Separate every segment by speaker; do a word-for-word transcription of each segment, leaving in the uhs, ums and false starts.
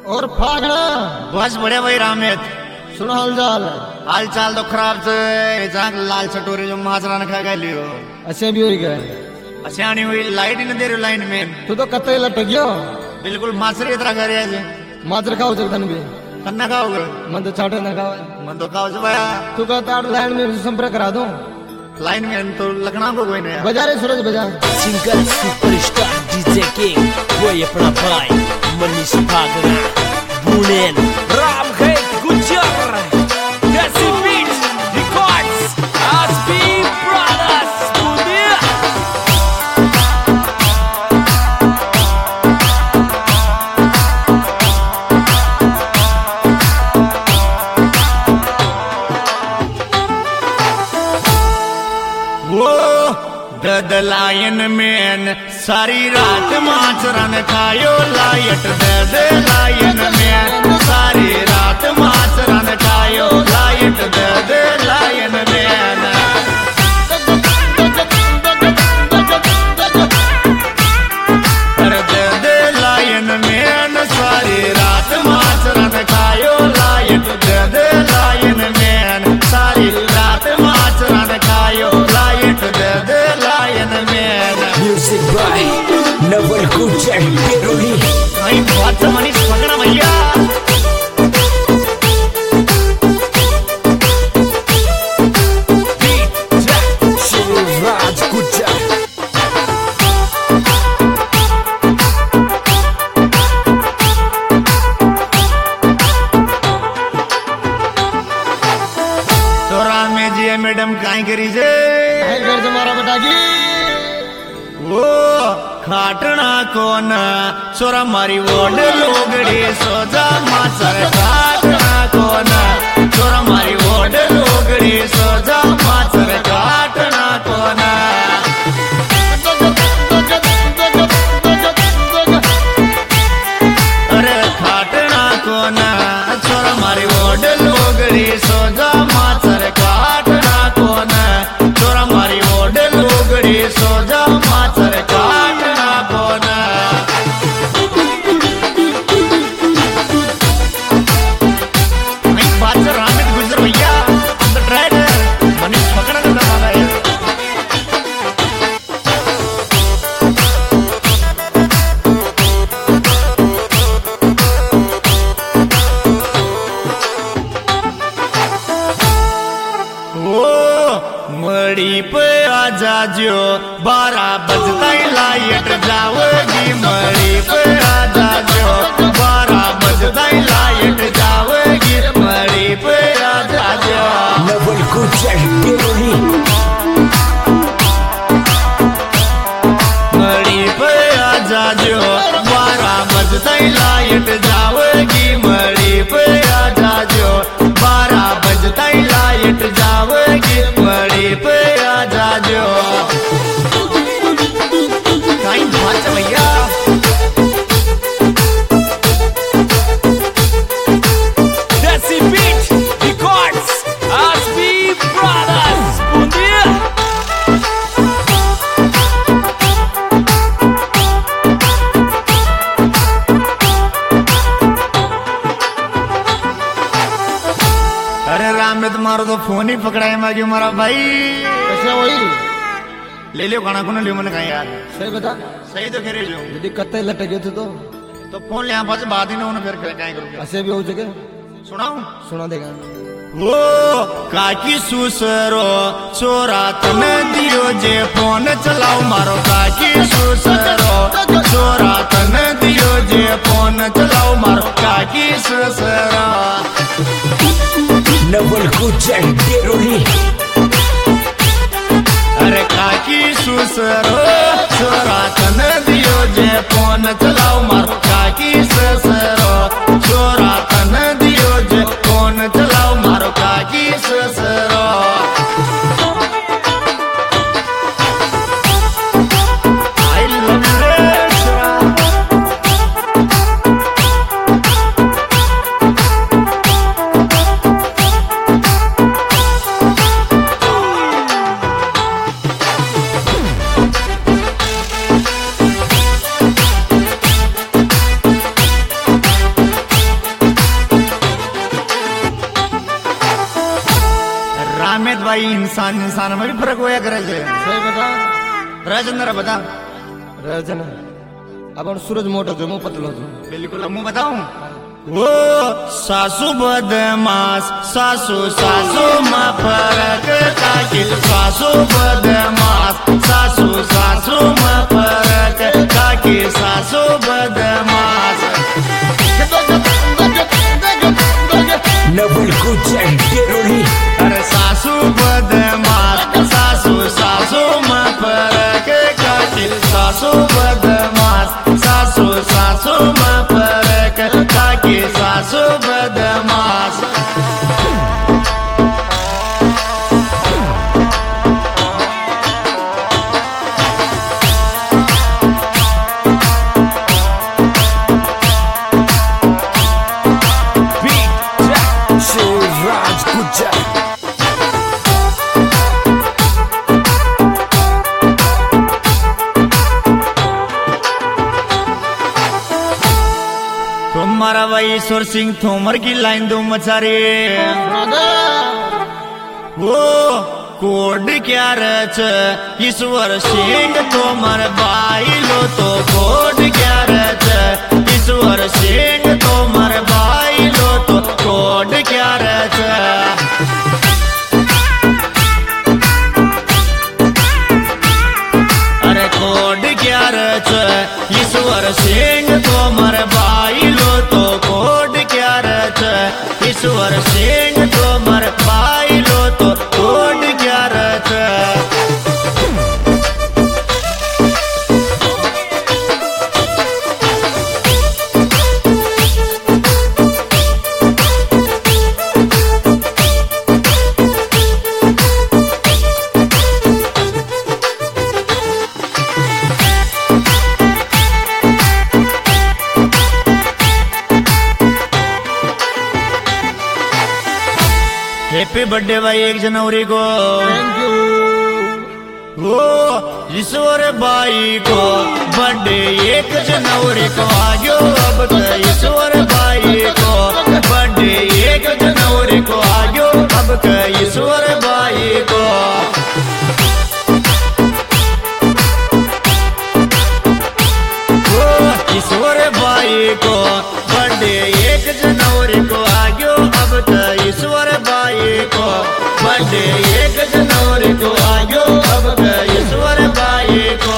Speaker 1: और फागड़ा
Speaker 2: बस बढ़िया भाई रामेत
Speaker 1: सुनो हाल चाल
Speaker 2: हाल चाल तो खराब से जाग लाल चटोरे जो माजरा न खा गए लियो
Speaker 1: अच्छे भी हो गए
Speaker 2: असियानी हुई लाइट ही न दे रही लाइन में
Speaker 1: तू तो कत्ते लट गयो
Speaker 2: बिल्कुल मासरे इतना कर रहे हैं
Speaker 1: मात्र खाओ जगदन भी
Speaker 2: कन्ना खाओगे
Speaker 1: मन तो चाटे ना खाओ
Speaker 2: मन तो खाओ भाया
Speaker 1: तू कहता लाइन में संपर्क करा दूं
Speaker 2: लाइन में तो लखना को कोई नहीं
Speaker 1: बजा रे सूरज बजा
Speaker 3: सिंगल सुपरस्टार डीजे किंग वो अपना भाई मनीष भागरा बुलेन राम है गुजर कैसी बीट रिकॉर्ड्स आसपी ब्रदर्स बुनिया
Speaker 2: वो द लायन मैन सारी रात माचरन खायो लाइट द लायन मैन सारी रात माचरन खायो light the lion man the lion man सारी रात माचरन खायो लाइट द लायन मैन सारी रात माचरन खायो light the lion man
Speaker 3: music by Naval Gujar Beroli
Speaker 2: आई बात मनीष पकड़ा भैया
Speaker 3: शिवराज गुजर
Speaker 2: तोरा में जी मैडम काई करी जे
Speaker 1: है घर से मारा बेटा की
Speaker 2: वो खाटना कोन सोरा मारी वोड लोगड़ी सोजा माचर खाटना कोन सोरा मारी वोड लोगड़ी सोजा माचर खाटना कोन अरे खाटना कोन सोरा मारी वोड लोगड़ी सोजा माचर खाटना कोन सोरा मारी वोड लोगड़ी सोजा माचर काटना कोन आई बात से रामित गुजर भैया अंदर ड्राइवर मनीष पकड़ा का दबा है वो मड़ी पे आजा जो बारह बजता ही लाइट जाओगी मड़ी पे आजा जो बारह बजता ही लाइट जाओगी मड़ी पे आजा जो
Speaker 3: नवल गुजर बेरोली
Speaker 2: मड़ी पे आजा जो बारह बजता ही लाइट जाओगी मड़ी पे आजा जो बारह बजता ही लाइट जाओगी मड़ी पे आजा जो काई बात भैया
Speaker 3: कैसी बीट रिकॉर्ड्स आसपी ब्रदर्स बुनिया
Speaker 2: अरे राम में तुम्हारा तो फोन ही पकड़ा है मागी हमारा भाई
Speaker 1: कैसे वही
Speaker 2: ले लियो खाना खुना लियो मैंने कहा यार
Speaker 1: सही बता
Speaker 2: सही तो खेरे जो
Speaker 1: यदि कत्ते लट गए थे तो
Speaker 2: तो फोन ले यहाँ पास बात ही ना होना फिर क्या करोगे
Speaker 1: ऐसे भी हो सके
Speaker 2: सुनाऊं
Speaker 1: सुना देगा
Speaker 2: वो काकी सुसरो चोरा तन दियो जे फोन चलाओ मारो काकी सुसरो चोरा तन दियो जे फोन चलाओ मारो काकी सुसरो
Speaker 3: नवल गुजर बेरोली
Speaker 2: अरे काकी सुसरो चोरा तन दियो जे फोन चलाओ मारो काकी सुसरो चोरा तन दियो जे फोन चलाओ मारो काकी सुसरो I love you, शान इंसान में भी फर्क होया करे छे।
Speaker 1: सही बता
Speaker 2: राजेंद्र बता।
Speaker 1: रजन अपन सूरज मोटो जो मुंह पतलो जो
Speaker 2: बिल्कुल मैं बताऊं। वो सासू बदमाश सासू सासू में फर्क ताकि सासू बदमाश सासू सासू में फर्क ताकि सासू बदमाश।
Speaker 3: नवल गुजर टेरोली
Speaker 2: अरे सासू बदमाश सासू सासू में फर्क ताकि सासू बदमाश सासू सासू में फर्क ताकि सासू बदमाश।
Speaker 3: शिवराज गुजर
Speaker 2: तुम्हारा वही ईश्वर सिंह थोमर की लाइन दो मचारे। वो कोड क्या रच ईश्वर सिंह तोमर भाई लो तो कोड क्या रच ईश्वर सिंह तोमर भाई लो तो कोड क्या रच। अरे कोड क्या रच ईश्वर सिंह तोमर भाई लो तो कोड क्या रच ईश्वर सिंह तोमर भाई लो तो कोड क्या रच। हैप्पी बर्थडे भाई एक जनवरी को।
Speaker 1: Thank you.
Speaker 2: वो ईश्वर भाई को बर्थडे एक जनवरी को आ गयो अब तो ईश्वर भाई को बर्थडे एक जनवरी को आ गयो अब तो ईश्वर भाई को। वो ईश्वर भाई को बर्थडे एक जनवरी को आ गयो अब तो ईश्वर भाई को बर्थडे एक जनवरी को आ गयो अब तो ईश्वर भाई को।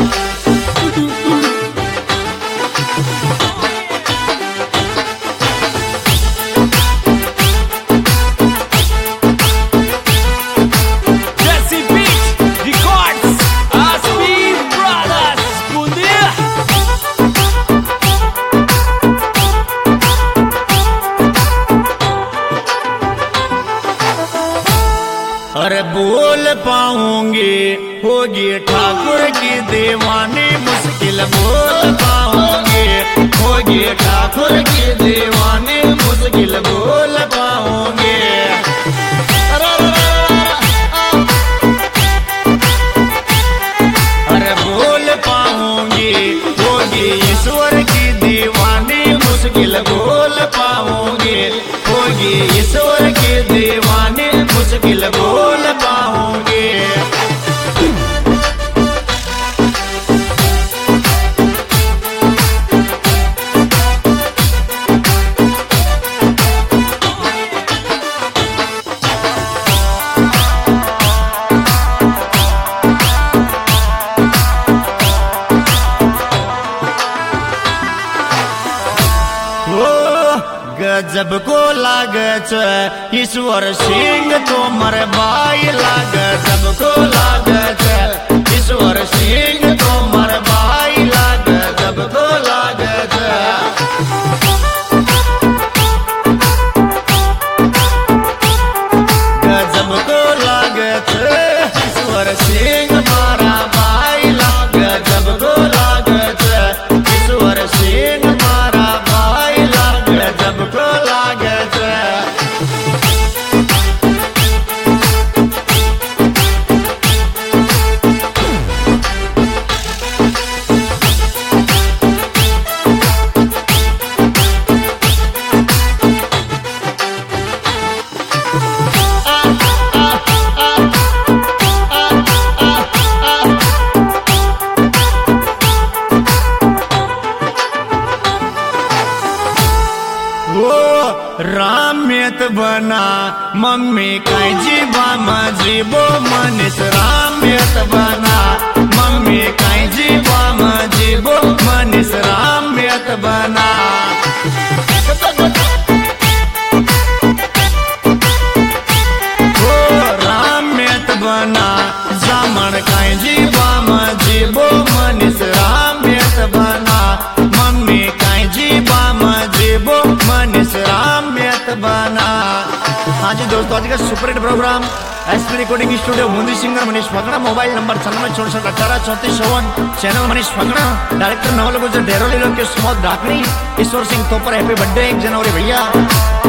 Speaker 3: Jesse Beat Records Aspi Brothers Bundia
Speaker 2: अरे बोल पाऊंगी होगी ठाकुर की दीवानी मुश्किल बोल पाऊंगी होगी ठाकुर की दीवानी मुश्किल बोल पाऊंगी। अरे बोल पाऊंगी होगी ईश्वर की दीवानी मुश्किल बोल पाऊंगी होगी ईश्वर की दीवानी मुश्किल बोल पाऊंगी। गजब को लागे छ ईश्वर सिंह तोमर भाई लागे गजब को लागे छ ईश्वर सिंह तोमर भाई लागे गजब को लागे छ। गजब को लागे छ ईश्वर सिंह मारा भाई लागे गजब को लागे छ ईश्वर सिंह मारा भाई लागे गजब को लागे छ। ओ रामेत बना मम्मी काय जीवा मजीबो मनीस रामेत बना मम्मी काय जीवा मजीबो मनीस रामेत बना ओ रामेत बना जामण काय जीवा मजीबो मनीस रामेत बना मम्मी काय जीवा मजीबो मनीस रामेत बना। हाँ जी दोस्तों, आज का super hit programme SP recording studio Bundi singer Manish Phakda, mobile number चौरानवे चौसठ अठारह चौतीस चौवन, channel Manish Phakda, director Naval Gujar Deroli Lokesh Maut Dhakni, Ishwar Singh Topar, happy birthday एक जनवरी भैया।